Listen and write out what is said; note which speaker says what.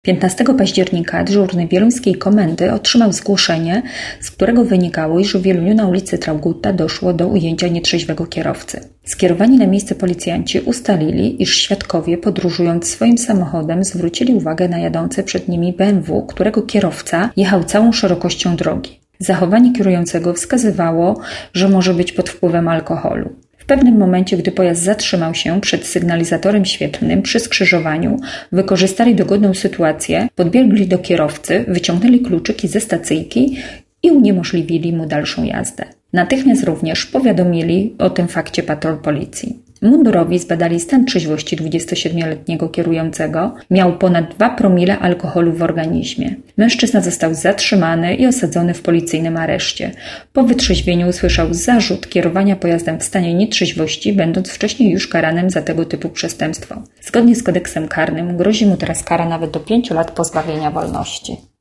Speaker 1: 15 października dyżurny wieluńskiej komendy otrzymał zgłoszenie, z którego wynikało, iż w Wieluniu na ulicy Traugutta doszło do ujęcia nietrzeźwego kierowcy. Skierowani na miejsce policjanci ustalili, iż świadkowie podróżując swoim samochodem zwrócili uwagę na jadące przed nimi BMW, którego kierowca jechał całą szerokością drogi. Zachowanie kierującego wskazywało, że może być pod wpływem alkoholu. W pewnym momencie, gdy pojazd zatrzymał się przed sygnalizatorem świetlnym przy skrzyżowaniu, wykorzystali dogodną sytuację, podbiegli do kierowcy, wyciągnęli kluczyki ze stacyjki i uniemożliwili mu dalszą jazdę. Natychmiast również powiadomili o tym fakcie patrol policji. Mundurowi zbadali stan trzeźwości 27-letniego kierującego. Miał ponad 2 promile alkoholu w organizmie. Mężczyzna został zatrzymany i osadzony w policyjnym areszcie. Po wytrzeźwieniu usłyszał zarzut kierowania pojazdem w stanie nietrzeźwości, będąc wcześniej już karanym za tego typu przestępstwo. Zgodnie z kodeksem karnym grozi mu teraz kara nawet do 5 lat pozbawienia wolności.